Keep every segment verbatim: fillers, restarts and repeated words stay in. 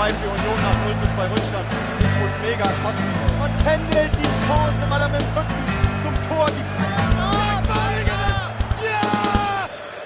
zwei für Union nach null zu zwei Rückstand. Muss mega kotzen. Und Kendall die Chance, weil er mit dem Rücken zum Tor die Ah, Badiger! Ja!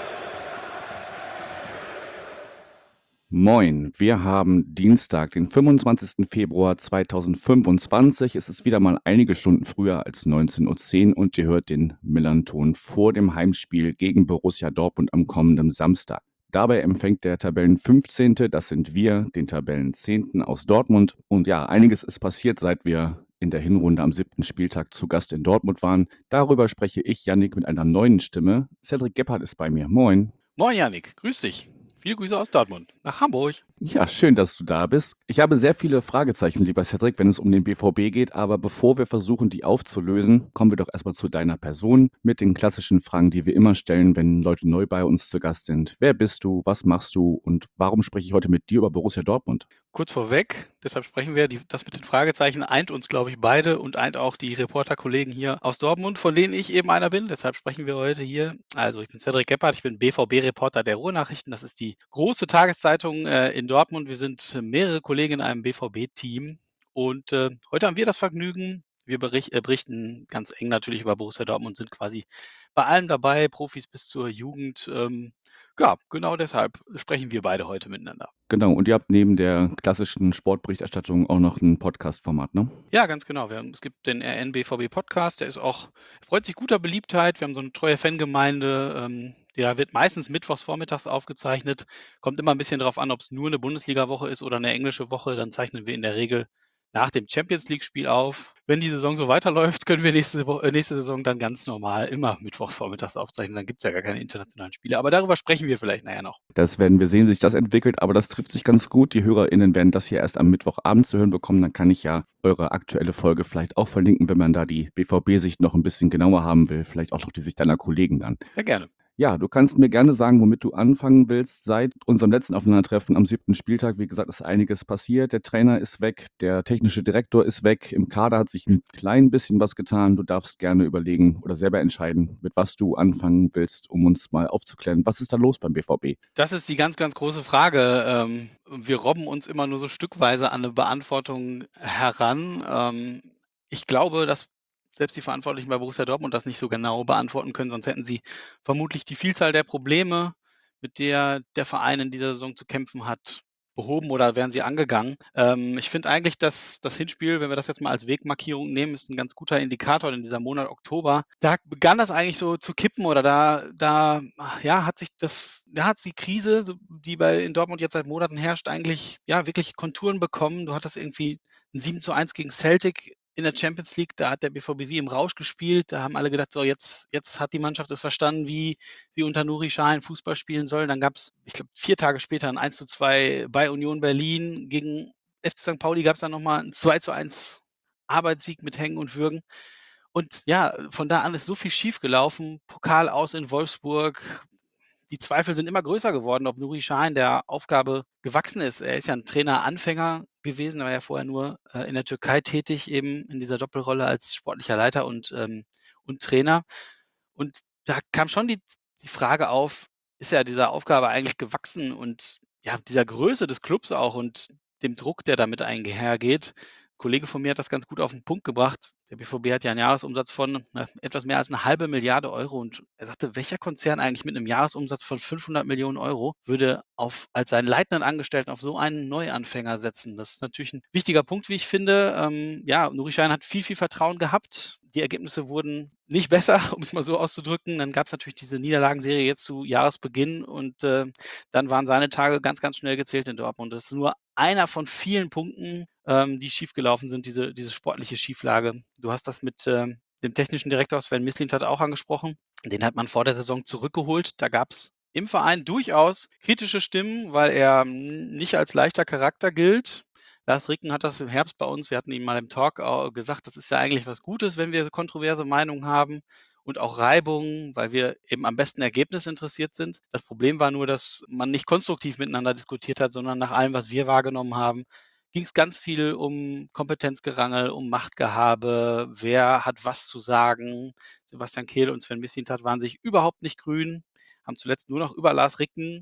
Moin, wir haben Dienstag, den fünfundzwanzigsten Februar zweitausendfünfundzwanzig. Es ist wieder mal einige Stunden früher als neunzehn Uhr zehn und ihr hört den Millern-Ton vor dem Heimspiel gegen Borussia Dortmund am kommenden Samstag. Dabei empfängt der Tabellenfünfzehnte, das sind wir, den Tabellenzehnten aus Dortmund. Und ja, einiges ist passiert, seit wir in der Hinrunde am siebten Spieltag zu Gast in Dortmund waren. Darüber spreche ich, Yannick, mit einer neuen Stimme. Cedric Gebhardt ist bei mir. Moin. Moin Yannick, grüß dich. Viele Grüße aus Dortmund nach Hamburg. Ja, schön, dass du da bist. Ich habe sehr viele Fragezeichen, lieber Cedric, wenn es um den B V B geht, aber bevor wir versuchen, die aufzulösen, kommen wir doch erstmal zu deiner Person mit den klassischen Fragen, die wir immer stellen, wenn Leute neu bei uns zu Gast sind. Wer bist du, was machst du und warum spreche ich heute mit dir über Borussia Dortmund? Kurz vorweg, deshalb sprechen wir, die, das mit den Fragezeichen eint uns, glaube ich, beide und eint auch die Reporterkollegen hier aus Dortmund, von denen ich eben einer bin. Deshalb sprechen wir heute hier. Also ich bin Cedric Gebhardt, ich bin B V B-Reporter der Ruhrnachrichten. Das ist die große Tageszeitung äh, in Dortmund. Wir sind mehrere Kollegen in einem B V B-Team und äh, heute haben wir das Vergnügen. Wir bericht, äh, berichten ganz eng natürlich über Borussia Dortmund, sind quasi bei allem dabei, Profis bis zur Jugend. Ähm, ja, genau deshalb sprechen wir beide heute miteinander. Genau, und ihr habt neben der klassischen Sportberichterstattung auch noch ein Podcast-Format, ne? Ja, ganz genau. Wir haben, es gibt den R N B V B Podcast, der ist auch, freut sich guter Beliebtheit. Wir haben so eine treue Fangemeinde. Ähm, der wird meistens mittwochs vormittags aufgezeichnet. Kommt immer ein bisschen darauf an, ob es nur eine Bundesliga-Woche ist oder eine englische Woche. Dann zeichnen wir in der Regel nach dem Champions League-Spiel auf. Wenn die Saison so weiterläuft, können wir nächste, Wo- äh, nächste Saison dann ganz normal immer mittwochs vormittags aufzeichnen. Dann gibt es ja gar keine internationalen Spiele. Aber darüber sprechen wir vielleicht nachher noch. Das werden wir sehen, wie sich das entwickelt, aber das trifft sich ganz gut. Die HörerInnen werden das hier erst am Mittwochabend zu hören bekommen. Dann kann ich ja eure aktuelle Folge vielleicht auch verlinken, wenn man da die B V B-Sicht noch ein bisschen genauer haben will. Vielleicht auch noch die Sicht deiner Kollegen dann. Sehr gerne. Ja, du kannst mir gerne sagen, womit du anfangen willst. Seit unserem letzten Aufeinandertreffen am siebten Spieltag, wie gesagt, ist einiges passiert. Der Trainer ist weg, der technische Direktor ist weg. Im Kader hat sich ein klein bisschen was getan. Du darfst gerne überlegen oder selber entscheiden, mit was du anfangen willst, um uns mal aufzuklären. Was ist da los beim B V B? Das ist die ganz, ganz große Frage. Ähm, wir robben uns immer nur so stückweise an eine Beantwortung heran. Ähm, ich glaube, dass selbst die Verantwortlichen bei Borussia Dortmund das nicht so genau beantworten können, sonst hätten sie vermutlich die Vielzahl der Probleme, mit der der Verein in dieser Saison zu kämpfen hat, behoben oder wären sie angegangen. Ähm, ich finde eigentlich, dass das Hinspiel, wenn wir das jetzt mal als Wegmarkierung nehmen, ist ein ganz guter Indikator in dieser Monat Oktober. Da begann das eigentlich so zu kippen oder da, da ja, hat sich das, da hat die Krise, so, die bei in Dortmund jetzt seit Monaten herrscht, eigentlich ja wirklich Konturen bekommen. Du hattest irgendwie ein sieben zu eins gegen Celtic in der Champions League, da hat der B V B wie im Rausch gespielt. Da haben alle gedacht, so jetzt, jetzt hat die Mannschaft es verstanden, wie, wie unter Nuri Sahin Fußball spielen soll. Dann gab es, ich glaube, vier Tage später ein eins zu zwei bei Union Berlin. Gegen F C Sankt Pauli gab es dann nochmal ein zwei zu eins Arbeitssieg mit Hängen und Würgen. Und ja, von da an ist so viel schiefgelaufen. Pokal aus in Wolfsburg. Die Zweifel sind immer größer geworden, ob Nuri Sahin der Aufgabe gewachsen ist. Er ist ja ein Trainer-Anfänger gewesen, er war ja vorher nur äh, in der Türkei tätig, eben in dieser Doppelrolle als sportlicher Leiter und, ähm, und Trainer. Und da kam schon die, die Frage auf, ist er dieser Aufgabe eigentlich gewachsen und ja, dieser Größe des Clubs auch und dem Druck, der damit einhergeht. Ein Kollege von mir hat das ganz gut auf den Punkt gebracht. Der B V B hat ja einen Jahresumsatz von na, etwas mehr als eine halbe Milliarde Euro und er sagte, welcher Konzern eigentlich mit einem Jahresumsatz von fünfhundert Millionen Euro würde auf, als seinen leitenden Angestellten auf so einen Neuanfänger setzen? Das ist natürlich ein wichtiger Punkt, wie ich finde. Ähm, ja, Nuri Sahin hat viel, viel Vertrauen gehabt. Die Ergebnisse wurden nicht besser, um es mal so auszudrücken. Dann gab es natürlich diese Niederlagenserie jetzt zu Jahresbeginn und äh, dann waren seine Tage ganz, ganz schnell gezählt in Dortmund. Das ist nur einer von vielen Punkten, ähm, die schiefgelaufen sind, diese, diese sportliche Schieflage. Du hast das mit äh, dem technischen Direktor Sven Mislintat auch angesprochen. Den hat man vor der Saison zurückgeholt. Da gab es im Verein durchaus kritische Stimmen, weil er nicht als leichter Charakter gilt. Lars Ricken hat das im Herbst bei uns, wir hatten ihm mal im Talk gesagt, das ist ja eigentlich was Gutes, wenn wir kontroverse Meinungen haben und auch Reibungen, weil wir eben am besten Ergebnis interessiert sind. Das Problem war nur, dass man nicht konstruktiv miteinander diskutiert hat, sondern nach allem, was wir wahrgenommen haben, ging es ganz viel um Kompetenzgerangel, um Machtgehabe, wer hat was zu sagen. Sebastian Kehl und Sven Mislintat waren sich überhaupt nicht grün, haben zuletzt nur noch über Lars Ricken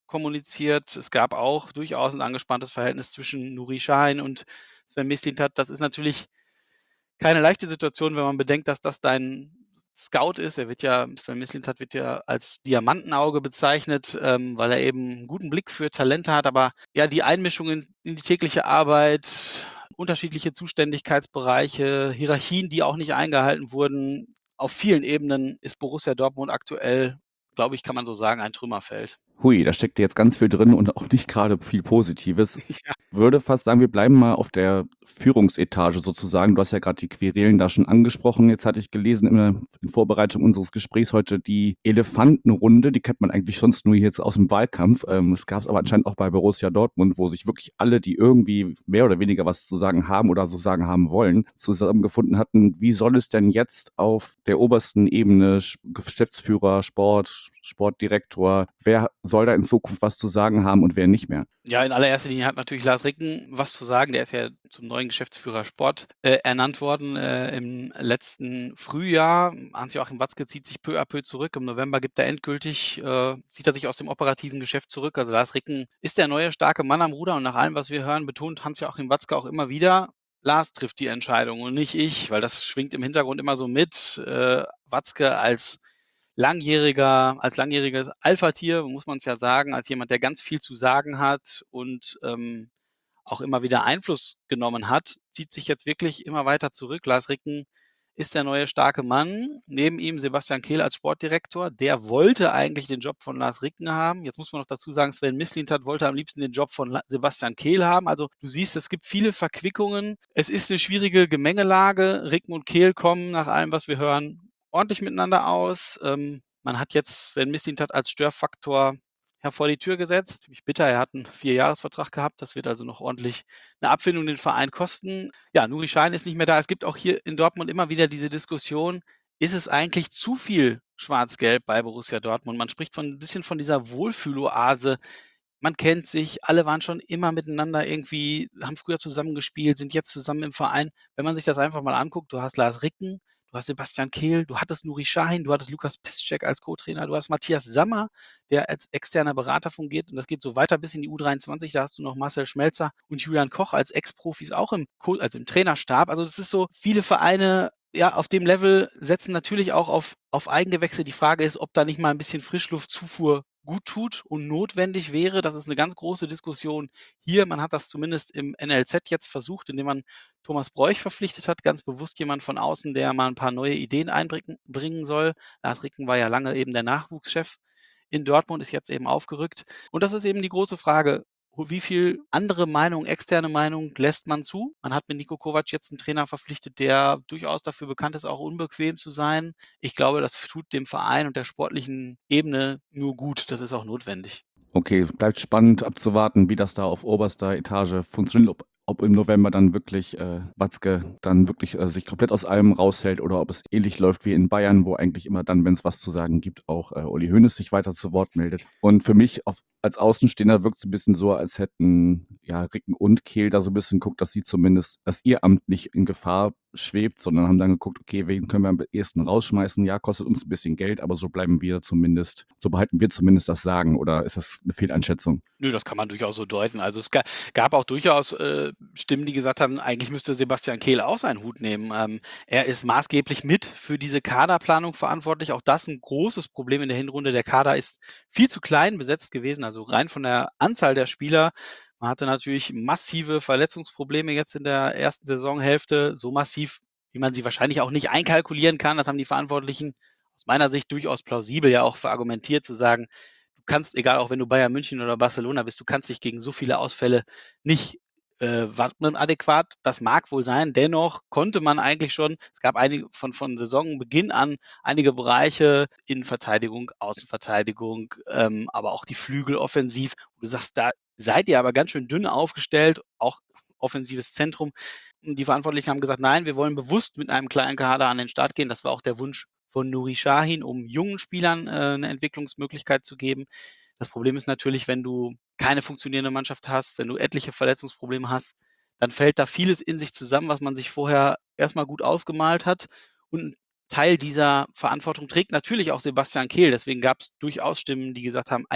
kommuniziert. Es gab auch durchaus ein angespanntes Verhältnis zwischen Nuri Sahin und Sven Mislintat. Das ist natürlich keine leichte Situation, wenn man bedenkt, dass das dein Scout ist. Er wird ja, Sven Mislintat wird ja als Diamantenauge bezeichnet, ähm, weil er eben einen guten Blick für Talente hat. Aber ja, die Einmischung in, in die tägliche Arbeit, unterschiedliche Zuständigkeitsbereiche, Hierarchien, die auch nicht eingehalten wurden. Auf vielen Ebenen ist Borussia Dortmund aktuell, glaube ich, kann man so sagen, ein Trümmerfeld. Hui, da steckt jetzt ganz viel drin und auch nicht gerade viel Positives. Ja. Würde fast sagen, wir bleiben mal auf der Führungsetage sozusagen. Du hast ja gerade die Querelen da schon angesprochen. Jetzt hatte ich gelesen in, der, in Vorbereitung unseres Gesprächs heute die Elefantenrunde. Die kennt man eigentlich sonst nur jetzt aus dem Wahlkampf. Ähm, es gab es aber anscheinend auch bei Borussia Dortmund, wo sich wirklich alle, die irgendwie mehr oder weniger was zu sagen haben oder so sagen haben wollen, zusammengefunden hatten. Wie soll es denn jetzt auf der obersten Ebene, Geschäftsführer, Sport, Sportdirektor, wer soll da in Zukunft was zu sagen haben und wer nicht mehr? Ja, in allererster Linie hat natürlich Lars Ricken was zu sagen. Der ist ja zum neuen Geschäftsführer Sport äh, ernannt worden äh, im letzten Frühjahr. Hans-Joachim Watzke zieht sich peu à peu zurück. Im November gibt er endgültig, äh, zieht er sich aus dem operativen Geschäft zurück. Also Lars Ricken ist der neue starke Mann am Ruder und nach allem, was wir hören, betont Hans-Joachim Watzke auch immer wieder, Lars trifft die Entscheidung und nicht ich, weil das schwingt im Hintergrund immer so mit. Äh, Watzke als langjähriger, als langjähriges Alpha-Tier, muss man es ja sagen, als jemand, der ganz viel zu sagen hat und ähm, auch immer wieder Einfluss genommen hat, zieht sich jetzt wirklich immer weiter zurück. Lars Ricken ist der neue starke Mann. Neben ihm Sebastian Kehl als Sportdirektor. Der wollte eigentlich den Job von Lars Ricken haben. Jetzt muss man noch dazu sagen, Sven Mislintat wollte am liebsten den Job von Sebastian Kehl haben. Also du siehst, es gibt viele Verquickungen. Es ist eine schwierige Gemengelage. Ricken und Kehl kommen nach allem, was wir hören, ordentlich miteinander aus. Ähm, man hat jetzt Sven Mislintat als Störfaktor vor die Tür gesetzt. Ich bitter, er hat einen Vierjahresvertrag gehabt. Das wird also noch ordentlich eine Abfindung den Verein kosten. Ja, Nuri Sahin ist nicht mehr da. Es gibt auch hier in Dortmund immer wieder diese Diskussion, ist es eigentlich zu viel Schwarz-Gelb bei Borussia Dortmund? Man spricht von ein bisschen von dieser Wohlfühloase. Man kennt sich, alle waren schon immer miteinander irgendwie, haben früher zusammengespielt, sind jetzt zusammen im Verein. Wenn man sich das einfach mal anguckt, du hast Lars Ricken, du hast Sebastian Kehl, du hattest Nuri Sahin, du hattest Lukas Piszczek als Co-Trainer, du hast Matthias Sammer, der als externer Berater fungiert und das geht so weiter bis in die U dreiundzwanzig, da hast du noch Marcel Schmelzer und Julian Koch als Ex-Profis auch im, Co- also im Trainerstab. Also es ist so, viele Vereine ja, auf dem Level setzen natürlich auch auf, auf Eigengewächse. Die Frage ist, ob da nicht mal ein bisschen Frischluftzufuhr gut tut und notwendig wäre. Das ist eine ganz große Diskussion hier. Man hat das zumindest im N L Z jetzt versucht, indem man Thomas Bräuch verpflichtet hat, ganz bewusst jemand von außen, der mal ein paar neue Ideen einbringen soll. Lars Ricken war ja lange eben der Nachwuchschef in Dortmund, ist jetzt eben aufgerückt. Und das ist eben die große Frage, wie viel andere Meinung, externe Meinung lässt man zu? Man hat mit Niko Kovac jetzt einen Trainer verpflichtet, der durchaus dafür bekannt ist, auch unbequem zu sein. Ich glaube, das tut dem Verein und der sportlichen Ebene nur gut. Das ist auch notwendig. Okay, bleibt spannend abzuwarten, wie das da auf oberster Etage funktioniert, ob, ob im November dann wirklich äh, Watzke dann wirklich äh, sich komplett aus allem raushält oder ob es ähnlich läuft wie in Bayern, wo eigentlich immer dann, wenn es was zu sagen gibt, auch äh, Uli Hoeneß sich weiter zu Wort meldet. Und für mich auf, als Außenstehender wirkt es ein bisschen so, als hätten ja Ricken und Kehl da so ein bisschen geguckt, dass sie zumindest, dass ihr Amt nicht in Gefahr schwebt, sondern haben dann geguckt, okay, wen können wir am ehesten rausschmeißen? Ja, kostet uns ein bisschen Geld, aber so bleiben wir zumindest, so behalten wir zumindest das Sagen. Oder ist das eine Fehleinschätzung? Nö, das kann man durchaus so deuten. Also es ga, gab auch durchaus äh, Stimmen, die gesagt haben, eigentlich müsste Sebastian Kehl auch seinen Hut nehmen. Ähm, er ist maßgeblich mit für diese Kaderplanung verantwortlich. Auch das ein großes Problem in der Hinrunde. Der Kader ist viel zu klein besetzt gewesen, also rein von der Anzahl der Spieler. Man hatte natürlich massive Verletzungsprobleme jetzt in der ersten Saisonhälfte, so massiv, wie man sie wahrscheinlich auch nicht einkalkulieren kann. Das haben die Verantwortlichen aus meiner Sicht durchaus plausibel ja auch verargumentiert, zu sagen, du kannst, egal auch wenn du Bayern München oder Barcelona bist, du kannst dich gegen so viele Ausfälle nicht äh, wappnen adäquat. Das mag wohl sein. Dennoch konnte man eigentlich schon, es gab einige von, von Saisonbeginn an einige Bereiche, Innenverteidigung, Außenverteidigung, ähm, aber auch die Flügel offensiv. Du sagst, da seid ihr aber ganz schön dünn aufgestellt, auch offensives Zentrum. Die Verantwortlichen haben gesagt, nein, wir wollen bewusst mit einem kleinen Kader an den Start gehen. Das war auch der Wunsch von Nuri Sahin, um jungen Spielern äh, eine Entwicklungsmöglichkeit zu geben. Das Problem ist natürlich, wenn du keine funktionierende Mannschaft hast, wenn du etliche Verletzungsprobleme hast, dann fällt da vieles in sich zusammen, was man sich vorher erstmal gut ausgemalt hat. Und ein Teil dieser Verantwortung trägt natürlich auch Sebastian Kehl. Deswegen gab es durchaus Stimmen, die gesagt haben, eigentlich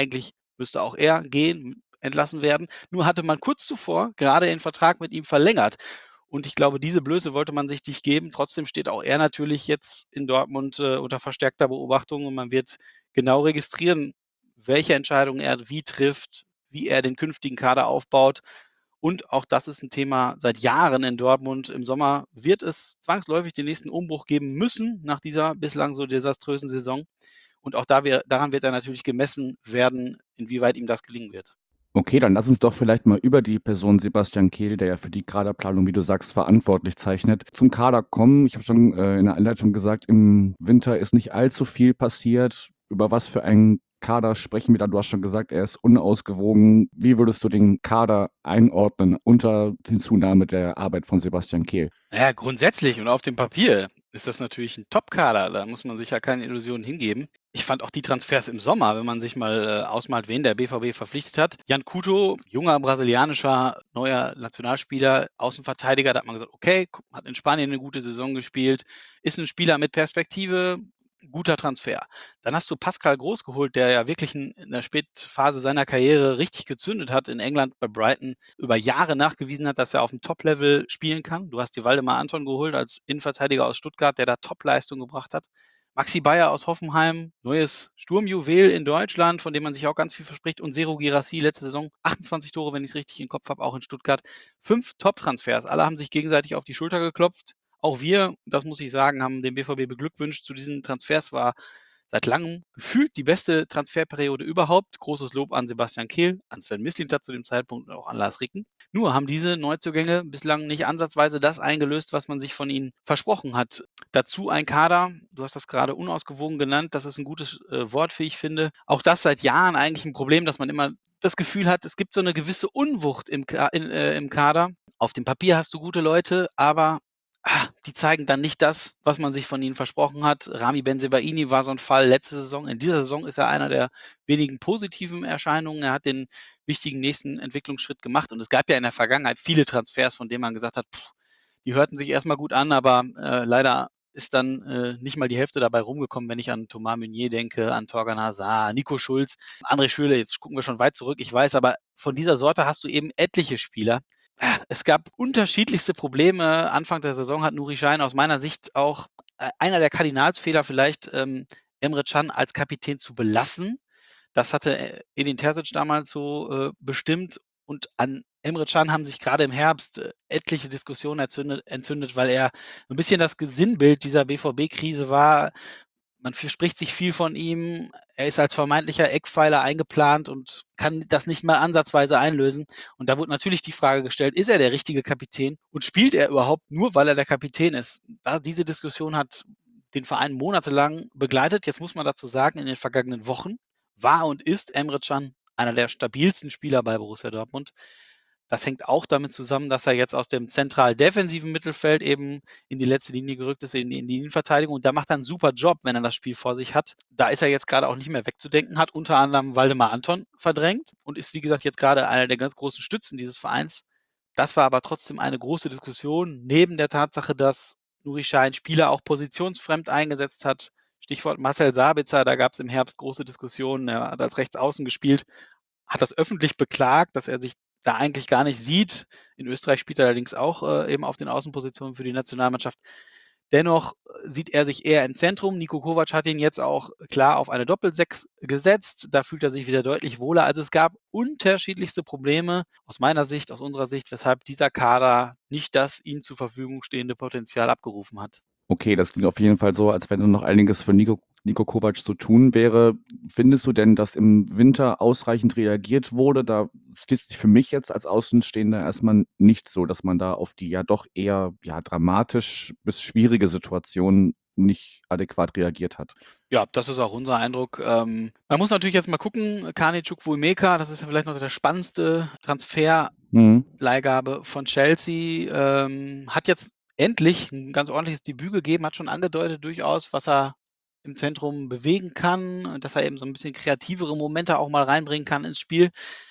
müsste auch er gehen, entlassen werden. Nur hatte man kurz zuvor gerade den Vertrag mit ihm verlängert. Und ich glaube, diese Blöße wollte man sich nicht geben. Trotzdem steht auch er natürlich jetzt in Dortmund äh, unter verstärkter Beobachtung und man wird genau registrieren, welche Entscheidungen er wie trifft, wie er den künftigen Kader aufbaut. Und auch das ist ein Thema seit Jahren in Dortmund. Im Sommer wird es zwangsläufig den nächsten Umbruch geben müssen nach dieser bislang so desaströsen Saison. Und auch da wir, daran wird er natürlich gemessen werden, inwieweit ihm das gelingen wird. Okay, dann lass uns doch vielleicht mal über die Person Sebastian Kehl, der ja für die Kaderplanung, wie du sagst, verantwortlich zeichnet, zum Kader kommen. Ich habe schon äh, in der Einleitung gesagt, im Winter ist nicht allzu viel passiert. Über was für einen Kader sprechen wir da? Du hast schon gesagt, er ist unausgewogen. Wie würdest du den Kader einordnen unter Hinzunahme der Arbeit von Sebastian Kehl? Naja, grundsätzlich und auf dem Papier ist das natürlich ein Top-Kader. Da muss man sich ja keine Illusionen hingeben. Ich fand auch die Transfers im Sommer, wenn man sich mal äh, ausmalt, wen der B V B verpflichtet hat. Jan Couto, junger brasilianischer neuer Nationalspieler, Außenverteidiger, da hat man gesagt, okay, hat in Spanien eine gute Saison gespielt, ist ein Spieler mit Perspektive, guter Transfer. Dann hast du Pascal Groß geholt, der ja wirklich in, in der Spätphase seiner Karriere richtig gezündet hat in England bei Brighton, über Jahre nachgewiesen hat, dass er auf dem Top-Level spielen kann. Du hast dir Waldemar Anton geholt als Innenverteidiger aus Stuttgart, der da Top-Leistung gebracht hat. Maxi Bayer aus Hoffenheim, neues Sturmjuwel in Deutschland, von dem man sich auch ganz viel verspricht. Und Serhou Guirassy, letzte Saison achtundzwanzig Tore, wenn ich es richtig im Kopf habe, auch in Stuttgart. Fünf Top-Transfers. Alle haben sich gegenseitig auf die Schulter geklopft. Auch wir, das muss ich sagen, haben den B V B beglückwünscht zu diesen Transfers. War seit langem gefühlt die beste Transferperiode überhaupt. Großes Lob an Sebastian Kehl, an Sven Mislintat zu dem Zeitpunkt und auch an Lars Ricken. Nur haben diese Neuzugänge bislang nicht ansatzweise das eingelöst, was man sich von ihnen versprochen hat. Dazu ein Kader, du hast das gerade unausgewogen genannt, das ist ein gutes äh, Wort, wie ich finde. Auch das seit Jahren eigentlich ein Problem, dass man immer das Gefühl hat, es gibt so eine gewisse Unwucht im, Ka in, äh, im Kader. Auf dem Papier hast du gute Leute, aber ah, die zeigen dann nicht das, was man sich von ihnen versprochen hat. Rami Bensebaini war so ein Fall letzte Saison. In dieser Saison ist er einer der wenigen positiven Erscheinungen. Er hat den wichtigen nächsten Entwicklungsschritt gemacht. Und es gab ja in der Vergangenheit viele Transfers, von denen man gesagt hat, pff, die hörten sich erstmal gut an, aber äh, leider ist dann äh, nicht mal die Hälfte dabei rumgekommen, wenn ich an Thomas Meunier denke, an Torgan Hazard, Nico Schulz, André Schürrle, jetzt gucken wir schon weit zurück, ich weiß, aber von dieser Sorte hast du eben etliche Spieler. Es gab unterschiedlichste Probleme. Anfang der Saison hat Nuri Sahin aus meiner Sicht auch äh, einer der Kardinalsfehler vielleicht, ähm, Emre Can als Kapitän zu belassen. Das hatte Edin Terzic damals so äh, bestimmt. Und an Emre Can haben sich gerade im Herbst äh, etliche Diskussionen entzündet, entzündet, weil er ein bisschen das Gesinnbild dieser B V B-Krise war. Man verspricht sich viel von ihm. Er ist als vermeintlicher Eckpfeiler eingeplant und kann das nicht mal ansatzweise einlösen. Und da wurde natürlich die Frage gestellt, ist er der richtige Kapitän und spielt er überhaupt nur, weil er der Kapitän ist? Da, diese Diskussion hat den Verein monatelang begleitet. Jetzt muss man dazu sagen, in den vergangenen Wochen war und ist Emre Can einer der stabilsten Spieler bei Borussia Dortmund. Das hängt auch damit zusammen, dass er jetzt aus dem zentral defensiven Mittelfeld eben in die letzte Linie gerückt ist, in die, in die Innenverteidigung. Und da macht er einen super Job, wenn er das Spiel vor sich hat. Da ist er jetzt gerade auch nicht mehr wegzudenken, hat unter anderem Waldemar Anton verdrängt und ist, wie gesagt, jetzt gerade einer der ganz großen Stützen dieses Vereins. Das war aber trotzdem eine große Diskussion, neben der Tatsache, dass Nuri Sahin Spieler auch positionsfremd eingesetzt hat. Stichwort Marcel Sabitzer, da gab es im Herbst große Diskussionen. Er hat als Rechtsaußen gespielt, hat das öffentlich beklagt, dass er sich da eigentlich gar nicht sieht. In Österreich spielt er allerdings auch äh, eben auf den Außenpositionen für die Nationalmannschaft. Dennoch sieht er sich eher im Zentrum. Niko Kovac hat ihn jetzt auch klar auf eine Doppelsechs gesetzt. Da fühlt er sich wieder deutlich wohler. Also es gab unterschiedlichste Probleme aus meiner Sicht, aus unserer Sicht, weshalb dieser Kader nicht das ihm zur Verfügung stehende Potenzial abgerufen hat. Okay, das klingt auf jeden Fall so, als wenn noch einiges für Nico, Nico Kovac zu tun wäre. Findest du denn, dass im Winter ausreichend reagiert wurde? Da ist sich für mich jetzt als Außenstehender erstmal nicht so, dass man da auf die ja doch eher ja, dramatisch bis schwierige Situation nicht adäquat reagiert hat. Ja, das ist auch unser Eindruck. Ähm, man muss natürlich jetzt mal gucken, Kane Chukwuemeka, das ist ja vielleicht noch der spannendste Transfer-Leihgabe mhm. von Chelsea, ähm, hat jetzt endlich ein ganz ordentliches Debüt gegeben, hat schon angedeutet durchaus, was er im Zentrum bewegen kann, dass er eben so ein bisschen kreativere Momente auch mal reinbringen kann ins Spiel.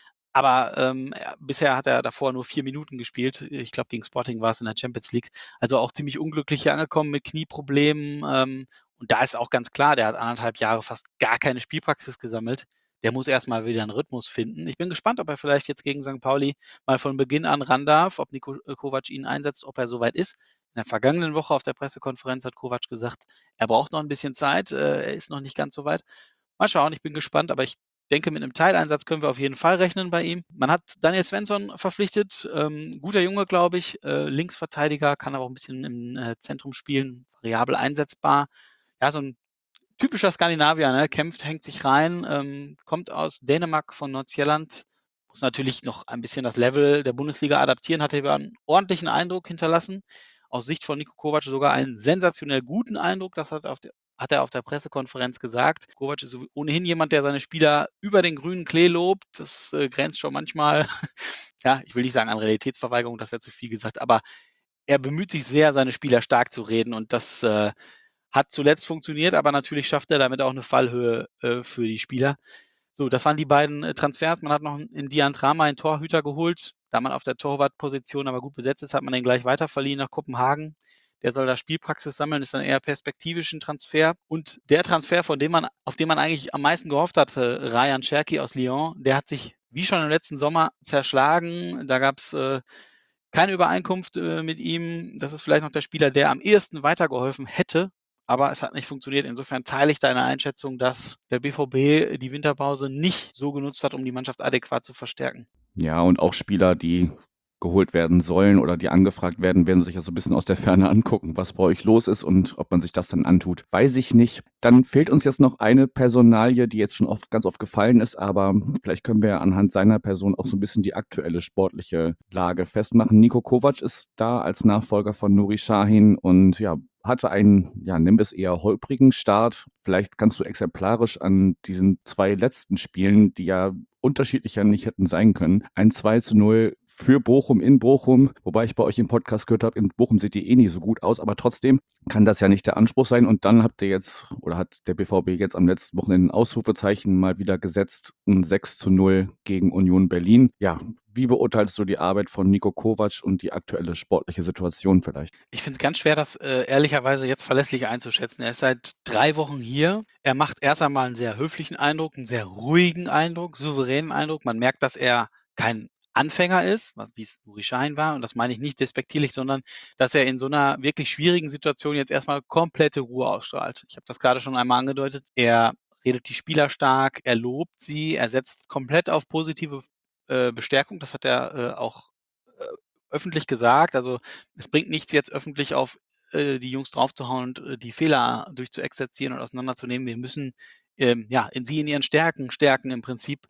Aber ähm, ja, bisher hat er davor nur vier Minuten gespielt. Ich glaube, gegen Sporting war es in der Champions League. Also auch ziemlich unglücklich hier angekommen mit Knieproblemen. Ähm, und da ist auch ganz klar, der hat anderthalb Jahre fast gar keine Spielpraxis gesammelt. der muss erstmal wieder einen Rhythmus finden. Ich bin gespannt, ob er vielleicht jetzt gegen Sankt Pauli mal von Beginn an ran darf, ob Niko Kovac ihn einsetzt, ob er soweit ist. In der vergangenen Woche auf der Pressekonferenz hat Kovac gesagt, er braucht noch ein bisschen Zeit, äh, er ist noch nicht ganz so weit. Mal schauen, ich bin gespannt, aber ich denke, mit einem Teileinsatz können wir auf jeden Fall rechnen bei ihm. Man hat Daniel Svensson verpflichtet, ähm, guter Junge, glaube ich, äh, Linksverteidiger, kann aber auch ein bisschen im äh, Zentrum spielen, variabel einsetzbar. Ja, so ein typischer Skandinavier, ne? Kämpft, hängt sich rein, ähm, kommt aus Dänemark von Nordsjælland, muss natürlich noch ein bisschen das Level der Bundesliga adaptieren, hat aber einen ordentlichen Eindruck hinterlassen. Aus Sicht von Niko Kovac sogar einen sensationell guten Eindruck, das hat, auf der, hat er auf der Pressekonferenz gesagt. Kovac ist ohnehin jemand, der seine Spieler über den grünen Klee lobt. Das äh, grenzt schon manchmal, ja, ich will nicht sagen an Realitätsverweigerung, das wäre zu viel gesagt, aber er bemüht sich sehr, seine Spieler stark zu reden und das äh, hat zuletzt funktioniert, aber natürlich schafft er damit auch eine Fallhöhe äh, für die Spieler. So, das waren die beiden äh, Transfers. Man hat noch in Dian Trama einen Torhüter geholt. Da man auf der Torwartposition aber gut besetzt ist, hat man den gleich weiterverliehen nach Kopenhagen. Der soll da Spielpraxis sammeln, ist dann eher perspektivisch ein Transfer. Und der Transfer, von dem man, auf den man eigentlich am meisten gehofft hatte, Ryan Cherki aus Lyon, der hat sich wie schon im letzten Sommer zerschlagen. Da gab es äh, keine Übereinkunft äh, mit ihm. Das ist vielleicht noch der Spieler, der am ehesten weitergeholfen hätte. Aber es hat nicht funktioniert. Insofern teile ich deine Einschätzung, dass der B V B die Winterpause nicht so genutzt hat, um die Mannschaft adäquat zu verstärken. Ja, und auch Spieler, die geholt werden sollen oder die angefragt werden, werden sich ja so ein bisschen aus der Ferne angucken, was bei euch los ist und ob man sich das dann antut, weiß ich nicht. Dann fehlt uns jetzt noch eine Personalie, die jetzt schon oft, ganz oft gefallen ist, aber vielleicht können wir anhand seiner Person auch so ein bisschen die aktuelle sportliche Lage festmachen. Niko Kovac ist da als Nachfolger von Nuri Sahin und ja, hatte einen, ja, nimm es eher holprigen Start. Vielleicht kannst du exemplarisch an diesen zwei letzten Spielen, die ja unterschiedlicher nicht hätten sein können, ein zwei zu null für Bochum in Bochum, wobei ich bei euch im Podcast gehört habe, in Bochum sieht die eh nie so gut aus, aber trotzdem kann das ja nicht der Anspruch sein. Und dann habt ihr jetzt, oder hat der B V B jetzt am letzten Wochenende ein Ausrufezeichen mal wieder gesetzt, ein sechs zu null gegen Union Berlin. Ja, wie beurteilst du die Arbeit von Niko Kovac und die aktuelle sportliche Situation vielleicht? Ich finde es ganz schwer, das äh, ehrlicherweise jetzt verlässlich einzuschätzen. Er ist seit drei Wochen hier. Er macht erst einmal einen sehr höflichen Eindruck, einen sehr ruhigen Eindruck, souveränen Eindruck. Man merkt, dass er kein Anfänger ist, was wie es Nuri Sahin war. Und das meine ich nicht despektierlich, sondern dass er in so einer wirklich schwierigen Situation jetzt erstmal komplette Ruhe ausstrahlt. Ich habe das gerade schon einmal angedeutet. Er redet die Spieler stark, er lobt sie, er setzt komplett auf positive äh, Bestärkung. Das hat er äh, auch äh, öffentlich gesagt. Also es bringt nichts, jetzt öffentlich auf äh, die Jungs draufzuhauen und äh, die Fehler durchzuexerzieren und auseinanderzunehmen. Wir müssen ähm, ja, in sie in ihren Stärken stärken im Prinzip,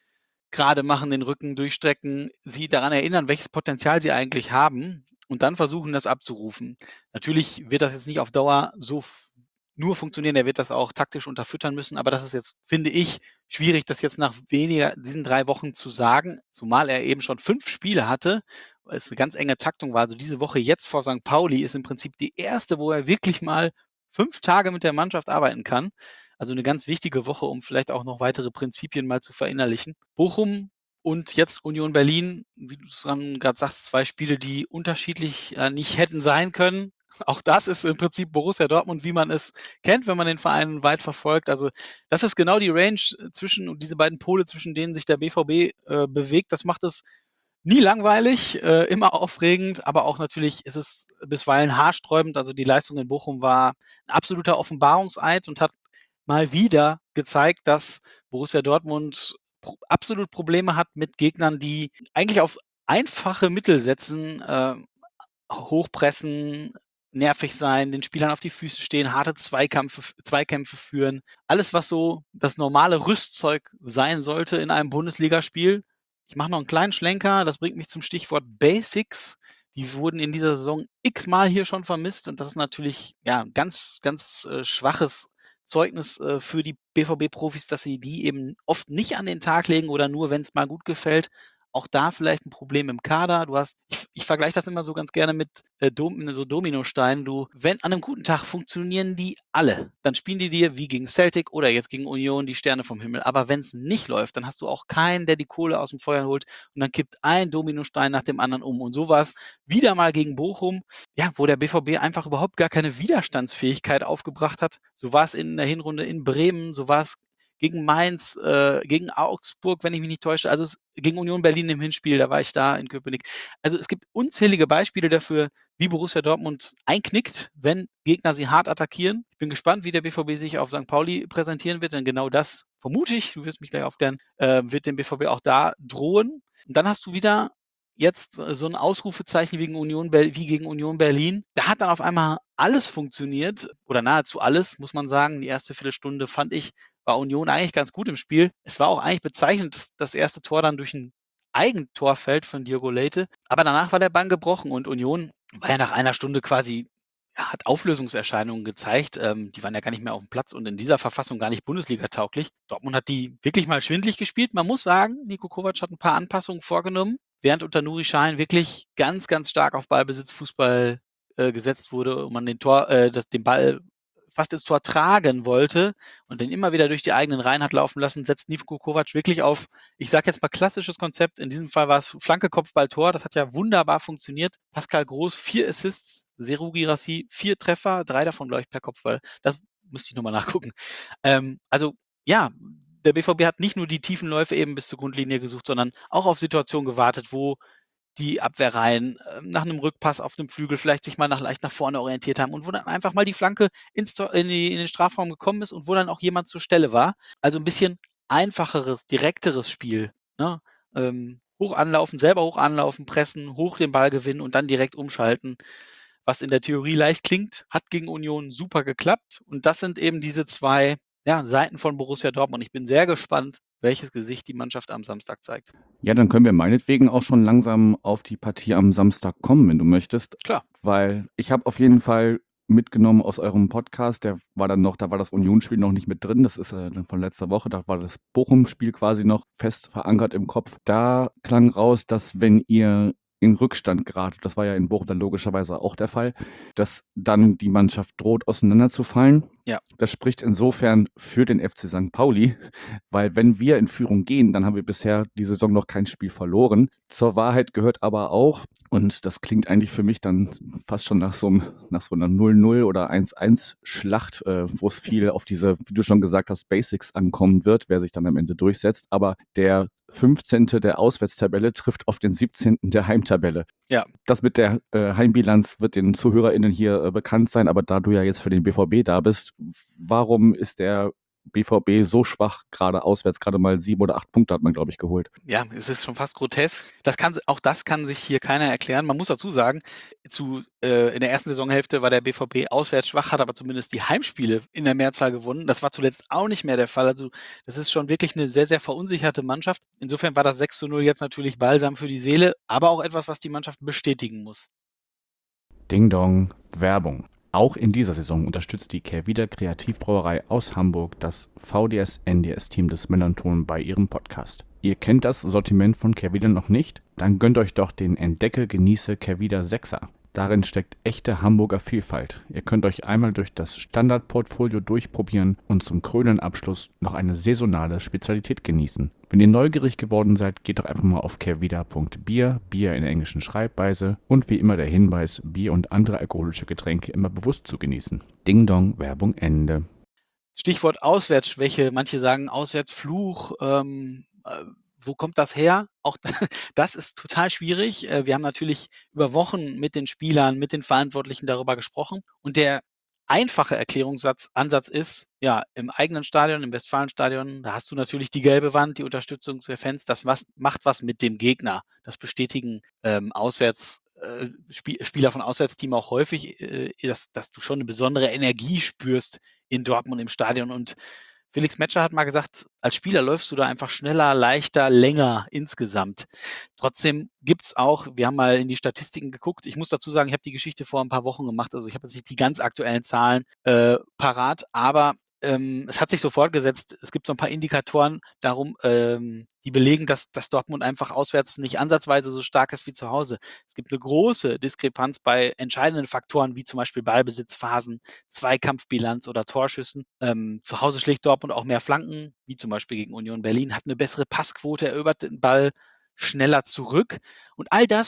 gerade machen, den Rücken durchstrecken, sie daran erinnern, welches Potenzial sie eigentlich haben und dann versuchen, das abzurufen. Natürlich wird das jetzt nicht auf Dauer so f- nur funktionieren, er wird das auch taktisch unterfüttern müssen, aber das ist jetzt, finde ich, schwierig, das jetzt nach weniger diesen drei Wochen zu sagen, zumal er eben schon fünf Spiele hatte, weil es eine ganz enge Taktung war. Also diese Woche jetzt vor Sankt Pauli ist im Prinzip die erste, wo er wirklich mal fünf Tage mit der Mannschaft arbeiten kann. Also eine ganz wichtige Woche, um vielleicht auch noch weitere Prinzipien mal zu verinnerlichen. Bochum und jetzt Union Berlin, wie du es gerade sagst, zwei Spiele, die unterschiedlich äh, nicht hätten sein können. Auch das ist im Prinzip Borussia Dortmund, wie man es kennt, wenn man den Verein weit verfolgt. Also das ist genau die Range zwischen und diese beiden Pole, zwischen denen sich der B V B äh, bewegt. Das macht es nie langweilig, äh, immer aufregend, aber auch natürlich ist es bisweilen haarsträubend. Also die Leistung in Bochum war ein absoluter Offenbarungseid und hat mal wieder gezeigt, dass Borussia Dortmund pro absolut Probleme hat mit Gegnern, die eigentlich auf einfache Mittel setzen, äh, hochpressen, nervig sein, den Spielern auf die Füße stehen, harte Zweikämpfe, Zweikämpfe führen. Alles, was so das normale Rüstzeug sein sollte in einem Bundesligaspiel. Ich mache noch einen kleinen Schlenker, das bringt mich zum Stichwort Basics. Die wurden in dieser Saison x-mal hier schon vermisst und das ist natürlich ja, ein ganz, ganz äh, schwaches Zeugnis äh, für die B V B-Profis, dass sie die eben oft nicht an den Tag legen oder nur, wenn es mal gut gefällt. Auch da vielleicht ein Problem im Kader. Du hast, ich, ich vergleiche das immer so ganz gerne mit äh, Dom, so Dominosteinen. Du, wenn an einem guten Tag funktionieren die alle, dann spielen die dir wie gegen Celtic oder jetzt gegen Union die Sterne vom Himmel. Aber wenn es nicht läuft, dann hast du auch keinen, der die Kohle aus dem Feuer holt und dann kippt ein Dominostein nach dem anderen um. Und so war es wieder mal gegen Bochum, ja, wo der B V B einfach überhaupt gar keine Widerstandsfähigkeit aufgebracht hat. So war es in der Hinrunde in Bremen, so war es gegen Mainz, äh, gegen Augsburg, wenn ich mich nicht täusche, also es, gegen Union Berlin im Hinspiel, da war ich da in Köpenick. Also es gibt unzählige Beispiele dafür, wie Borussia Dortmund einknickt, wenn Gegner sie hart attackieren. Ich bin gespannt, wie der B V B sich auf Sankt Pauli präsentieren wird, denn genau das vermute ich, du wirst mich gleich aufklären, äh, wird dem B V B auch da drohen. Und dann hast du wieder jetzt äh, so ein Ausrufezeichen wegen Union Ber- wie gegen Union Berlin. Da hat dann auf einmal alles funktioniert oder nahezu alles, muss man sagen. Die erste Viertelstunde fand ich, war Union eigentlich ganz gut im Spiel. Es war auch eigentlich bezeichnend, dass das erste Tor dann durch ein Eigentor fällt von Diogo Leite. Aber danach war der Bann gebrochen und Union war ja nach einer Stunde quasi, ja, hat Auflösungserscheinungen gezeigt. Ähm, die waren ja gar nicht mehr auf dem Platz und in dieser Verfassung gar nicht Bundesliga-tauglich. Dortmund hat die wirklich mal schwindlig gespielt. Man muss sagen, Niko Kovac hat ein paar Anpassungen vorgenommen, während unter Nuri Sahin wirklich ganz, ganz stark auf Ballbesitzfußball äh, gesetzt wurde und man den Tor, äh, das, den Ball fast ins Tor tragen wollte und den immer wieder durch die eigenen Reihen hat laufen lassen, setzt Niko Kovac wirklich auf, ich sage jetzt mal klassisches Konzept. In diesem Fall war es Flanke, Kopfball, Tor. Das hat ja wunderbar funktioniert. Pascal Groß, vier Assists, Serhou Guirassy, vier Treffer, drei davon, glaube ich, per Kopfball. Das müsste ich nochmal nachgucken. Ähm, also, ja, der B V B hat nicht nur die tiefen Läufe eben bis zur Grundlinie gesucht, sondern auch auf Situationen gewartet, wo die Abwehrreihen äh, nach einem Rückpass auf dem Flügel vielleicht sich mal nach, leicht nach vorne orientiert haben und wo dann einfach mal die Flanke ins, Tor- in, die, in den Strafraum gekommen ist und wo dann auch jemand zur Stelle war. Also ein bisschen einfacheres, direkteres Spiel. Ne? Ähm, hoch anlaufen, selber hoch anlaufen, pressen, hoch den Ball gewinnen und dann direkt umschalten. Was in der Theorie leicht klingt, hat gegen Union super geklappt. Und das sind eben diese zwei ja, Seiten von Borussia Dortmund. Ich bin sehr gespannt, welches Gesicht die Mannschaft am Samstag zeigt. Ja, dann können wir meinetwegen auch schon langsam auf die Partie am Samstag kommen, wenn du möchtest. Klar. Weil ich habe auf jeden Fall mitgenommen aus eurem Podcast, der war dann noch, da war das Unionsspiel noch nicht mit drin, das ist äh, dann von letzter Woche, da war das Bochum-Spiel quasi noch fest verankert im Kopf. Da klang raus, dass wenn ihr in Rückstand geratet, das war ja in Bochum dann logischerweise auch der Fall, dass dann die Mannschaft droht auseinanderzufallen. Ja. Das spricht insofern für den F C Sankt Pauli, weil wenn wir in Führung gehen, dann haben wir bisher die Saison noch kein Spiel verloren. Zur Wahrheit gehört aber auch, und das klingt eigentlich für mich dann fast schon nach so, einem, nach so einer null null oder eins eins Schlacht, äh, wo es viel auf diese, wie du schon gesagt hast, Basics ankommen wird, wer sich dann am Ende durchsetzt. Aber der fünfzehnte der Auswärtstabelle trifft auf den siebzehnten der Heimtabelle. Ja. Das mit der äh, Heimbilanz wird den ZuhörerInnen hier äh, bekannt sein, aber da du ja jetzt für den B V B da bist, warum ist der B V B so schwach, gerade auswärts, gerade mal sieben oder acht Punkte hat man, glaube ich, geholt. Ja, es ist schon fast grotesk. Das kann, auch das kann sich hier keiner erklären. Man muss dazu sagen, zu, äh, in der ersten Saisonhälfte war der B V B auswärts schwach, hat aber zumindest die Heimspiele in der Mehrzahl gewonnen. Das war zuletzt auch nicht mehr der Fall. Also das ist schon wirklich eine sehr, sehr verunsicherte Mannschaft. Insofern war das sechs zu null jetzt natürlich Balsam für die Seele, aber auch etwas, was die Mannschaft bestätigen muss. Ding Dong, Werbung. Auch in dieser Saison unterstützt die Kehrwieder Kreativbrauerei aus Hamburg das V D S-N D S-Team des Melanton bei ihrem Podcast. Ihr kennt das Sortiment von Kehrwieder noch nicht? Dann gönnt euch doch den Entdecke, Genieße Kehrwieder Sechser. Darin steckt echte Hamburger Vielfalt. Ihr könnt euch einmal durch das Standardportfolio durchprobieren und zum krönenden Abschluss noch eine saisonale Spezialität genießen. Wenn ihr neugierig geworden seid, geht doch einfach mal auf kehrwieder punkt bier, Bier in der englischen Schreibweise und wie immer der Hinweis, Bier und andere alkoholische Getränke immer bewusst zu genießen. Ding Dong, Werbung Ende. Stichwort Auswärtsschwäche. Manche sagen Auswärtsfluch. Ähm, äh, wo kommt das her? Auch das ist total schwierig. Wir haben natürlich über Wochen mit den Spielern, mit den Verantwortlichen darüber gesprochen. Und der einfache Erklärungsansatz ist, ja, im eigenen Stadion, im Westfalenstadion, da hast du natürlich die gelbe Wand, die Unterstützung der Fans. Das was, macht was mit dem Gegner. Das bestätigen ähm, Auswärts, äh, Sp- Spieler von Auswärtsteams auch häufig, äh, dass, dass du schon eine besondere Energie spürst in Dortmund im Stadion. Und Felix Metscher hat mal gesagt, als Spieler läufst du da einfach schneller, leichter, länger insgesamt. Trotzdem gibt's auch, wir haben mal in die Statistiken geguckt, ich muss dazu sagen, ich habe die Geschichte vor ein paar Wochen gemacht, also ich habe jetzt nicht die ganz aktuellen Zahlen äh, parat, aber ähm, es hat sich so fortgesetzt, es gibt so ein paar Indikatoren darum, ähm, die belegen, dass, dass Dortmund einfach auswärts nicht ansatzweise so stark ist wie zu Hause. Es gibt eine große Diskrepanz bei entscheidenden Faktoren, wie zum Beispiel Ballbesitzphasen, Zweikampfbilanz oder Torschüssen. Ähm, zu Hause schlägt Dortmund auch mehr Flanken, wie zum Beispiel gegen Union Berlin, hat eine bessere Passquote, erobert den Ball schneller zurück. Und all das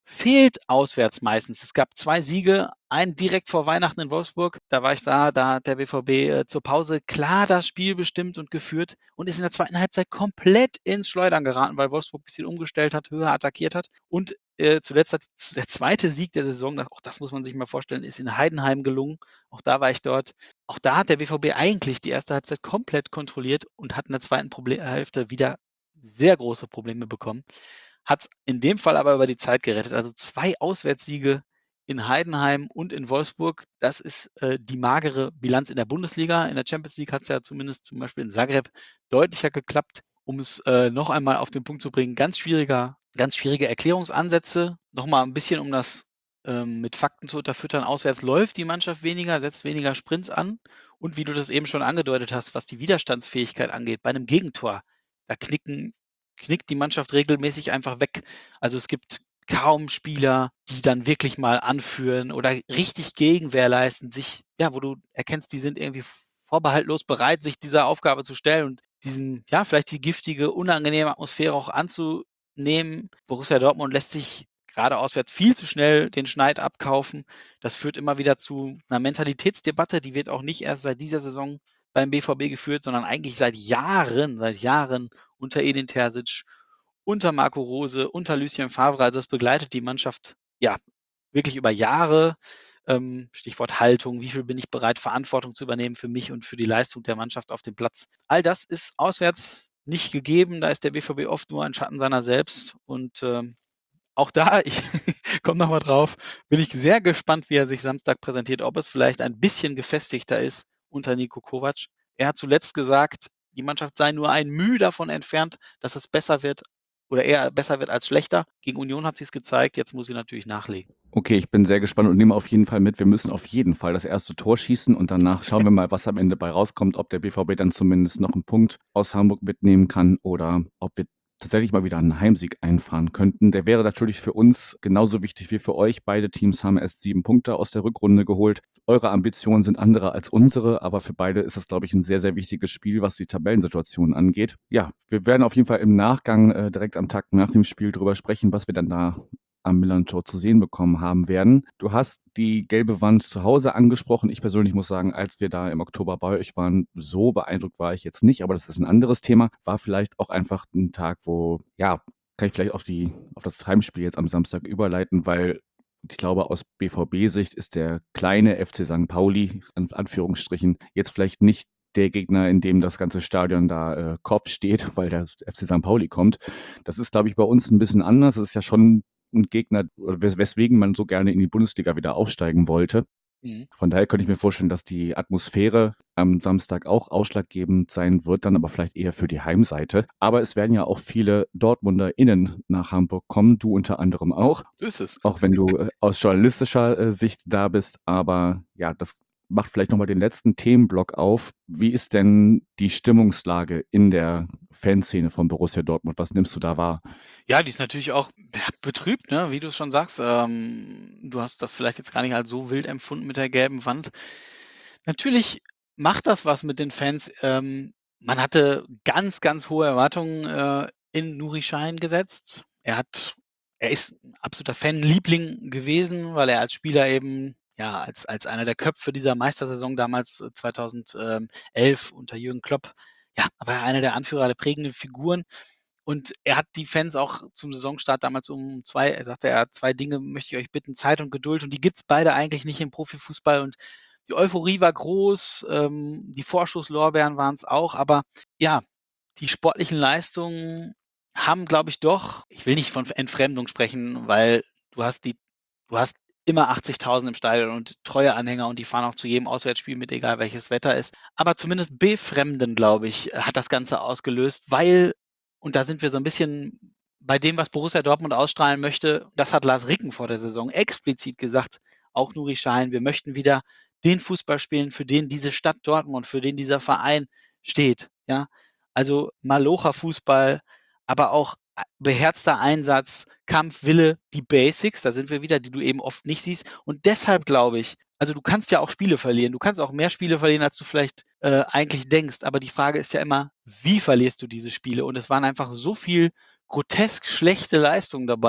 fehlt auswärts meistens. Es gab zwei Siege, einen direkt vor Weihnachten in Wolfsburg. Da war ich da, da hat der B V B äh, zur Pause klar das Spiel bestimmt und geführt und ist in der zweiten Halbzeit komplett ins Schleudern geraten, weil Wolfsburg ein bisschen umgestellt hat, höher attackiert hat. Und äh, zuletzt hat der zweite Sieg der Saison, das, auch das muss man sich mal vorstellen, ist in Heidenheim gelungen. Auch da war ich dort. Auch da hat der B V B eigentlich die erste Halbzeit komplett kontrolliert und hat in der zweiten Proble- Hälfte wieder sehr große Probleme bekommen. Hat es in dem Fall aber über die Zeit gerettet. Also zwei Auswärtssiege in Heidenheim und in Wolfsburg. Das ist äh, die magere Bilanz in der Bundesliga. In der Champions League hat es ja zumindest zum Beispiel in Zagreb deutlicher geklappt. Um es äh, noch einmal auf den Punkt zu bringen, ganz schwieriger, ganz schwierige Erklärungsansätze. Nochmal ein bisschen, um das ähm, mit Fakten zu unterfüttern. Auswärts läuft die Mannschaft weniger, setzt weniger Sprints an. Und wie du das eben schon angedeutet hast, was die Widerstandsfähigkeit angeht, bei einem Gegentor, da knicken knickt die Mannschaft regelmäßig einfach weg. Also es gibt kaum Spieler, die dann wirklich mal anführen oder richtig Gegenwehr leisten, sich, ja, wo du erkennst, die sind irgendwie vorbehaltlos bereit, sich dieser Aufgabe zu stellen und diesen, ja, vielleicht die giftige, unangenehme Atmosphäre auch anzunehmen. Borussia Dortmund lässt sich gerade auswärts viel zu schnell den Schneid abkaufen. Das führt immer wieder zu einer Mentalitätsdebatte, die wird auch nicht erst seit dieser Saison beim B V B geführt, sondern eigentlich seit Jahren, seit Jahren unter Edin Terzic, unter Marco Rose, unter Lucien Favre. Also das begleitet die Mannschaft ja wirklich über Jahre. Ähm, Stichwort Haltung, wie viel bin ich bereit, Verantwortung zu übernehmen für mich und für die Leistung der Mannschaft auf dem Platz. All das ist auswärts nicht gegeben. Da ist der B V B oft nur ein Schatten seiner selbst. Und ähm, auch da, ich komme nochmal drauf, bin ich sehr gespannt, wie er sich Samstag präsentiert, ob es vielleicht ein bisschen gefestigter ist unter Niko Kovac. Er hat zuletzt gesagt, die Mannschaft sei nur ein Mühe davon entfernt, dass es besser wird oder eher besser wird als schlechter. Gegen Union hat sie es gezeigt, jetzt muss sie natürlich nachlegen. Okay, ich bin sehr gespannt und nehme auf jeden Fall mit. Wir müssen auf jeden Fall das erste Tor schießen und danach schauen wir mal, was am Ende bei rauskommt, ob der B V B dann zumindest noch einen Punkt aus Hamburg mitnehmen kann oder ob wir tatsächlich mal wieder einen Heimsieg einfahren könnten. Der wäre natürlich für uns genauso wichtig wie für euch. Beide Teams haben erst sieben Punkte aus der Rückrunde geholt. Eure Ambitionen sind andere als unsere, aber für beide ist das, glaube ich, ein sehr, sehr wichtiges Spiel, was die Tabellensituation angeht. Ja, wir werden auf jeden Fall im Nachgang äh, direkt am Tag nach dem Spiel drüber sprechen, was wir dann da am Millern-Tor zu sehen bekommen haben werden. Du hast die gelbe Wand zu Hause angesprochen. Ich persönlich muss sagen, als wir da im Oktober bei euch waren, so beeindruckt war ich jetzt nicht, aber das ist ein anderes Thema. War vielleicht auch einfach ein Tag, wo, ja, kann ich vielleicht auf die, auf das Heimspiel jetzt am Samstag überleiten, weil ich glaube, aus B V B-Sicht ist der kleine F C Sankt Pauli, in Anführungsstrichen, jetzt vielleicht nicht der Gegner, in dem das ganze Stadion da äh, Kopf steht, weil der F C Sankt Pauli kommt. Das ist, glaube ich, bei uns ein bisschen anders. Das ist ja schon ein Gegner, wes weswegen man so gerne in die Bundesliga wieder aufsteigen wollte. Mhm. Von daher könnte ich mir vorstellen, dass die Atmosphäre am Samstag auch ausschlaggebend sein wird, dann aber vielleicht eher für die Heimseite. Aber es werden ja auch viele DortmunderInnen nach Hamburg kommen, du unter anderem auch. So ist es. Auch wenn du äh, aus journalistischer äh, Sicht da bist. Aber ja, das macht vielleicht nochmal den letzten Themenblock auf. Wie ist denn die Stimmungslage in der Fanszene von Borussia Dortmund? Was nimmst du da wahr? Ja, die ist natürlich auch ja, betrübt, ne? Wie du es schon sagst. Ähm, du hast das vielleicht jetzt gar nicht als so wild empfunden mit der gelben Wand. Natürlich macht das was mit den Fans. Ähm, man hatte ganz, ganz hohe Erwartungen äh, in Nuri Sahin gesetzt. Er hat, er ist ein absoluter Fanliebling gewesen, weil er als Spieler eben ja als, als einer der Köpfe dieser Meistersaison damals äh, zweitausendelf unter Jürgen Klopp, ja, war er einer der Anführer, der prägenden Figuren. Und er hat die Fans auch zum Saisonstart damals um zwei, er sagte, er hat zwei Dinge, möchte ich euch bitten, Zeit und Geduld. Und die gibt's beide eigentlich nicht im Profifußball. Und die Euphorie war groß, ähm, die Vorschusslorbeeren waren es auch. Aber ja, die sportlichen Leistungen haben, glaube ich, doch, ich will nicht von Entfremdung sprechen, weil du hast die, du hast immer achtzigtausend im Stadion und treue Anhänger und die fahren auch zu jedem Auswärtsspiel mit, egal welches Wetter ist. Aber zumindest befremden, glaube ich, hat das Ganze ausgelöst, weil, und da sind wir so ein bisschen bei dem, was Borussia Dortmund ausstrahlen möchte, das hat Lars Ricken vor der Saison explizit gesagt, auch Nuri Sahin, wir möchten wieder den Fußball spielen, für den diese Stadt Dortmund, für den dieser Verein steht. Ja, also Malocha-Fußball, aber auch beherzter Einsatz, Kampf, Wille, die Basics, da sind wir wieder, die du eben oft nicht siehst. Und deshalb glaube ich, also du kannst ja auch Spiele verlieren, du kannst auch mehr Spiele verlieren, als du vielleicht äh, eigentlich denkst. Aber die Frage ist ja immer, wie verlierst du diese Spiele? Und es waren einfach so viel grotesk schlechte Leistungen dabei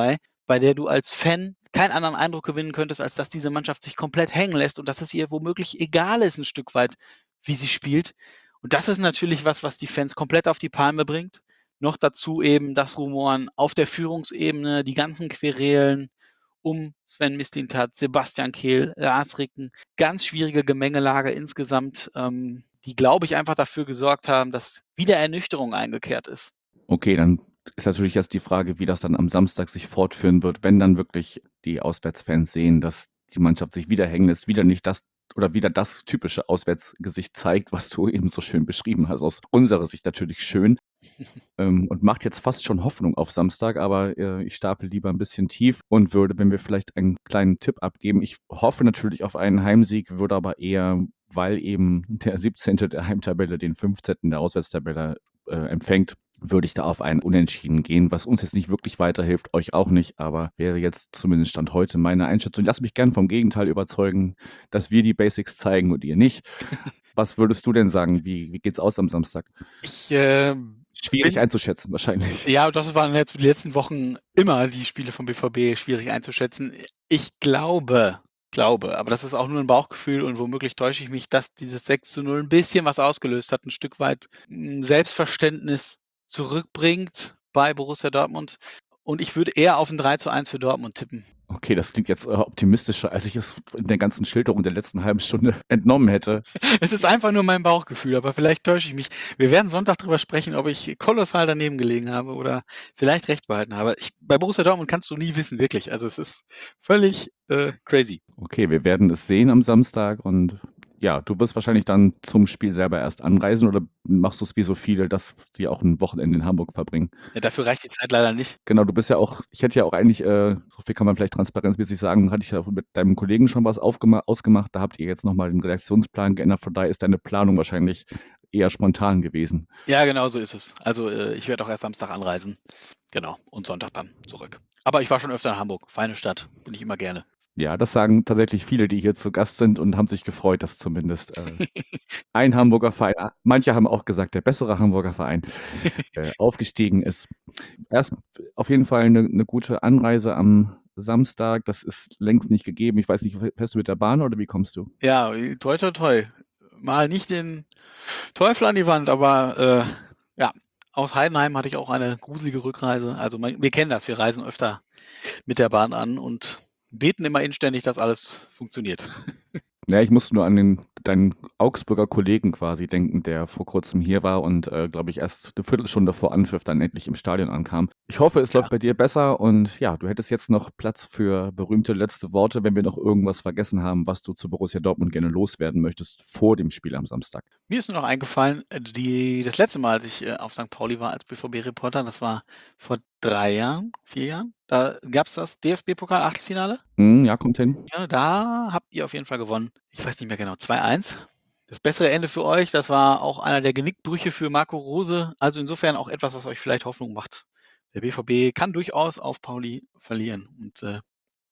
bei der du als Fan keinen anderen Eindruck gewinnen könntest, als dass diese Mannschaft sich komplett hängen lässt und dass es ihr womöglich egal ist, ein Stück weit, wie sie spielt. Und das ist natürlich was, was die Fans komplett auf die Palme bringt. Noch dazu eben das Rumoren auf der Führungsebene, die ganzen Querelen um Sven Mislintat, Sebastian Kehl, Lars Ricken. Ganz schwierige Gemengelage insgesamt, ähm, die, glaube ich, einfach dafür gesorgt haben, dass wieder Ernüchterung eingekehrt ist. Okay, dann ist natürlich jetzt die Frage, wie das dann am Samstag sich fortführen wird, wenn dann wirklich die Auswärtsfans sehen, dass die Mannschaft sich wieder hängen lässt, wieder nicht das oder wieder das typische Auswärtsgesicht zeigt, was du eben so schön beschrieben hast. Aus unserer Sicht natürlich schön. ähm, und macht jetzt fast schon Hoffnung auf Samstag, aber äh, ich stapel lieber ein bisschen tief und würde, wenn wir vielleicht einen kleinen Tipp abgeben, ich hoffe natürlich auf einen Heimsieg, würde aber eher, weil eben der siebzehnte der Heimtabelle den fünfzehnten der Auswärtstabelle äh, empfängt, würde ich da auf einen Unentschieden gehen, was uns jetzt nicht wirklich weiterhilft, euch auch nicht, aber wäre jetzt zumindest Stand heute meine Einschätzung. Lass mich gern vom Gegenteil überzeugen, dass wir die Basics zeigen und ihr nicht. Was würdest du denn sagen? Wie, wie geht's aus am Samstag? Ich äh, Schwierig bin, einzuschätzen, wahrscheinlich. ja, das waren jetzt die letzten Wochen immer die Spiele vom B V B schwierig einzuschätzen. Ich glaube, glaube, aber das ist auch nur ein Bauchgefühl und womöglich täusche ich mich, dass dieses sechs zu null ein bisschen was ausgelöst hat, ein Stück weit ein Selbstverständnis zurückbringt bei Borussia Dortmund. Und ich würde eher auf ein drei zu eins für Dortmund tippen. Okay, das klingt jetzt äh, optimistischer, als ich es in der ganzen Schilderung der letzten halben Stunde entnommen hätte. Es ist einfach nur mein Bauchgefühl, aber vielleicht täusche ich mich. Wir werden Sonntag darüber sprechen, ob ich kolossal daneben gelegen habe oder vielleicht recht behalten habe. Ich, bei Borussia Dortmund kannst du nie wissen, wirklich. Also es ist völlig äh, crazy. Okay, wir werden es sehen am Samstag und ja, du wirst wahrscheinlich dann zum Spiel selber erst anreisen oder machst du es wie so viele, dass sie auch ein Wochenende in Hamburg verbringen? Ja, dafür reicht die Zeit leider nicht. Genau, du bist ja auch, ich hätte ja auch eigentlich, äh, so viel kann man vielleicht transparenzmäßig sagen, hatte ich ja mit deinem Kollegen schon was aufgema- ausgemacht, da habt ihr jetzt nochmal den Redaktionsplan geändert, von daher ist deine Planung wahrscheinlich eher spontan gewesen. Ja, genau so ist es. Also äh, ich werde auch erst Samstag anreisen. Genau. Und Sonntag dann zurück. Aber ich war schon öfter in Hamburg. Feine Stadt. Bin ich immer gerne. Ja, das sagen tatsächlich viele, die hier zu Gast sind und haben sich gefreut, dass zumindest äh, ein Hamburger Verein, ah, manche haben auch gesagt, der bessere Hamburger Verein äh, aufgestiegen ist. Erst auf jeden Fall eine, eine gute Anreise am Samstag. Das ist längst nicht gegeben. Ich weiß nicht, fährst du mit der Bahn oder wie kommst du? Ja, toi, toi, toi. Mal nicht den Teufel an die Wand, aber äh, ja, aus Heidenheim hatte ich auch eine gruselige Rückreise. Also man, wir kennen das, wir reisen öfter mit der Bahn an und beten immer inständig, dass alles funktioniert. Ja, ich musste nur an den, deinen Augsburger Kollegen quasi denken, der vor kurzem hier war und, äh, glaube ich, erst eine Viertelstunde vor Anpfiff dann endlich im Stadion ankam. Ich hoffe, es Ja. läuft bei dir besser und ja, du hättest jetzt noch Platz für berühmte letzte Worte, wenn wir noch irgendwas vergessen haben, was du zu Borussia Dortmund gerne loswerden möchtest vor dem Spiel am Samstag. Mir ist nur noch eingefallen, äh, die, das letzte Mal, als ich äh, auf Sankt Pauli war als B V B-Reporter, das war vor drei Jahren, vier Jahren, da gab es das D F B-Pokal-Achtelfinale. Hm, ja, kommt hin. Ja, da habt ihr auf jeden Fall gewonnen. Ich weiß nicht mehr genau, zwei eins. Das bessere Ende für euch, das war auch einer der Genickbrüche für Marco Rose. Also insofern auch etwas, was euch vielleicht Hoffnung macht. Der B V B kann durchaus auf Pauli verlieren. Und äh,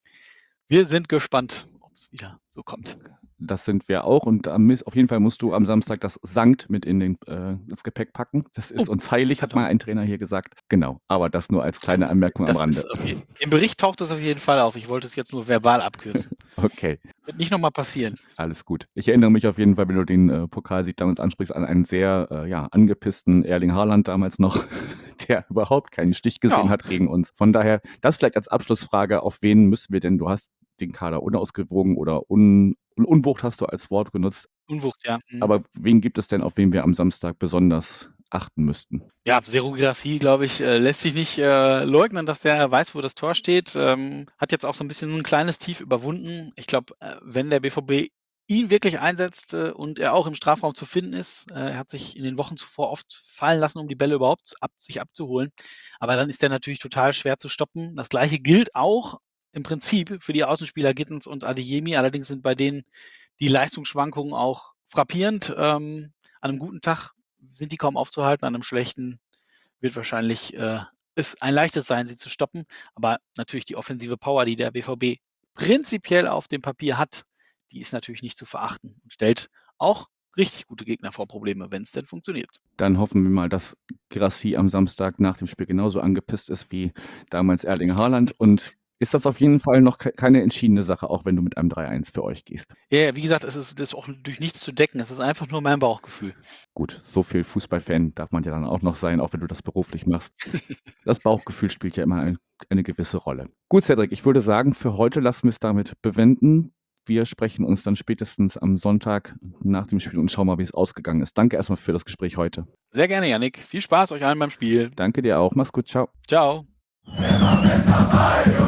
wir sind gespannt, ob es wieder so kommt. Das sind wir auch und am Mis- auf jeden Fall musst du am Samstag das Sankt mit in den, äh, das Gepäck packen. Das ist Oh, uns heilig, hat pardon. mal ein Trainer hier gesagt. Genau, aber das nur als kleine Anmerkung am Das Rande. ist auf je- Im Bericht taucht es auf jeden Fall auf. Ich wollte es jetzt nur verbal abkürzen. Okay. Wird nicht nochmal passieren. Alles gut. Ich erinnere mich auf jeden Fall, wenn du den äh, Pokalsieg damals ansprichst, an einen sehr äh, ja, angepissten Erling Haaland damals noch, der überhaupt keinen Stich gesehen Ja. hat gegen uns. Von daher, das vielleicht als Abschlussfrage, auf wen müssen wir denn, du hast den Kader unausgewogen oder un, Unwucht hast du als Wort genutzt, Unwucht, ja. Mhm. aber wen gibt es denn, auf wen wir am Samstag besonders achten müssten? Ja, Serugrassi, glaube ich, äh, lässt sich nicht äh, leugnen, dass der weiß, wo das Tor steht. Ähm, hat jetzt auch so ein bisschen ein kleines Tief überwunden. Ich glaube, äh, wenn der B V B ihn wirklich einsetzt äh, und er auch im Strafraum zu finden ist, äh, er hat sich in den Wochen zuvor oft fallen lassen, um die Bälle überhaupt ab, sich abzuholen. Aber dann ist der natürlich total schwer zu stoppen. Das gleiche gilt auch im Prinzip für die Außenspieler Gittens und Adeyemi. Allerdings sind bei denen die Leistungsschwankungen auch frappierend. Ähm, an einem guten Tag sind die kaum aufzuhalten, an einem schlechten wird wahrscheinlich äh, es ein leichtes sein, sie zu stoppen. Aber natürlich die offensive Power, die der B V B prinzipiell auf dem Papier hat, die ist natürlich nicht zu verachten und stellt auch richtig gute Gegner vor Probleme, wenn es denn funktioniert. Dann hoffen wir mal, dass Girassi am Samstag nach dem Spiel genauso angepisst ist wie damals Erling Haaland und ist das auf jeden Fall noch ke keine entschiedene Sache, auch wenn du mit einem drei eins für euch gehst. Ja, ja, wie gesagt, es ist das ist auch durch nichts zu decken. Es ist einfach nur mein Bauchgefühl. Gut, so viel Fußballfan darf man ja dann auch noch sein, auch wenn du das beruflich machst. Das Bauchgefühl spielt ja immer ein eine gewisse Rolle. Gut, Cedric, ich würde sagen, für heute lassen wir es damit bewenden. Wir sprechen uns dann spätestens am Sonntag nach dem Spiel und schauen mal, wie es ausgegangen ist. Danke erstmal für das Gespräch heute. Sehr gerne, Yannick. Viel Spaß euch allen beim Spiel. Danke dir auch. Mach's gut. Ciao. Ciao. Immer mit dabei,